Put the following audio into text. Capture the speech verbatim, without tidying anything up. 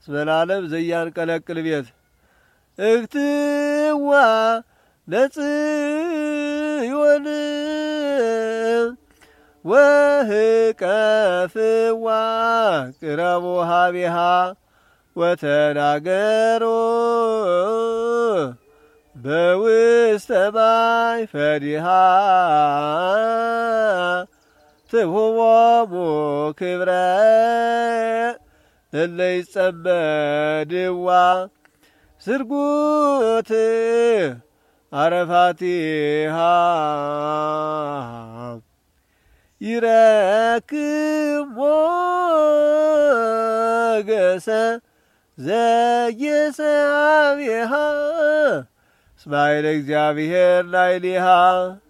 ስመላለም ዘያንቀለቅል ቤት እግትዋ ለጽዮን ወህቀፍዋ ቅረቡ ሀቢሃ ወተናገሮ በውስተ ማይ ፈዲሃ ትሁቦሙ ክብረ እለ ይጸመድዋ ስርጉት አረፋቲሃ ይረክብ ሞገሰ ዘየሰአቢሃ እስማኤል እግዚአብሔር ላዕሌሃ